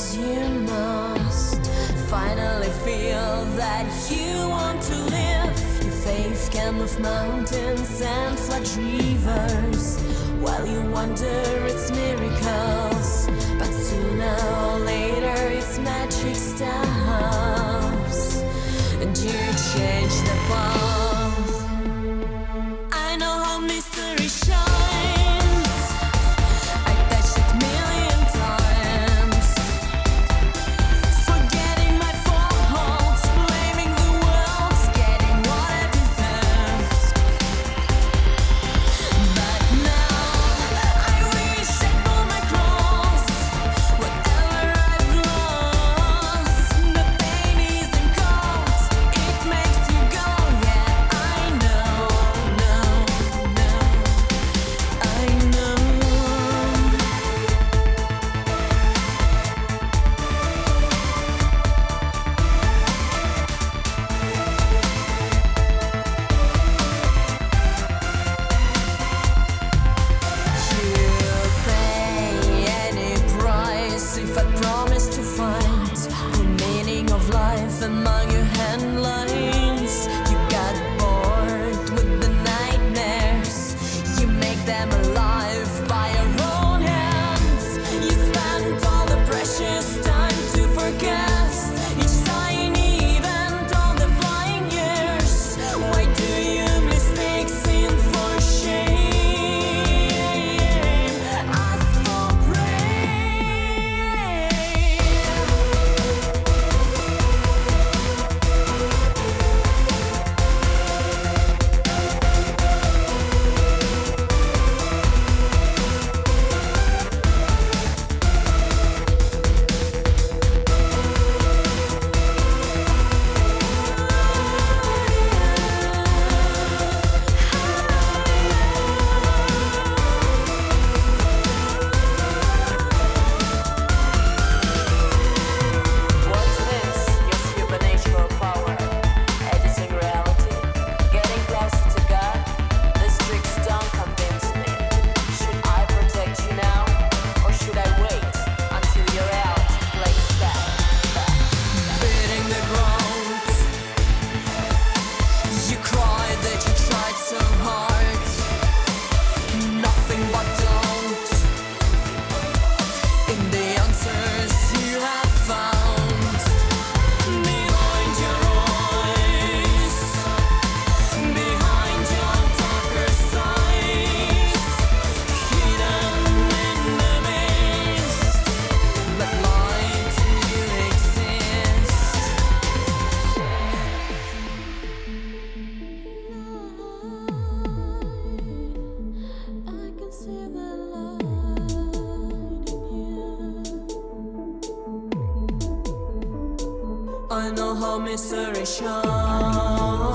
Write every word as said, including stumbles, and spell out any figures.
Sometimes you must finally feel that you want to live. Your faith can move mountains and flood rivers, while you wonder its miracles. But sooner or later its magic stops, and you change the path. I know how mystery shines. I touched it million times, forgetting my faults, blaming the world, getting what I deserved. But now I wish I'd pull my cross. Whatever I've lost, the pain isn't cold. It makes you go, yeah, I know, no, no, I know. You'll pay any price if I promise to find the meaning of life among your handlines. You got bored with the nightmares, you make them alive by your own hands. You spent all the precious time to forget each tiny event, all the flying years. Why do you mistake sin for shame? Ask for praise. What's this? Your supernatural power, editing reality, getting closer to God. These tricks don't convince me. Should I protect you now, or should I wait until you're out to play back, back, beating the ground? You cried that you tried so hard, nothing but doubt in the answers you have found. Behind your eyes, behind your darker side, hidden in the mist, but light you exist. I can see the light in you. I know how mystery shines.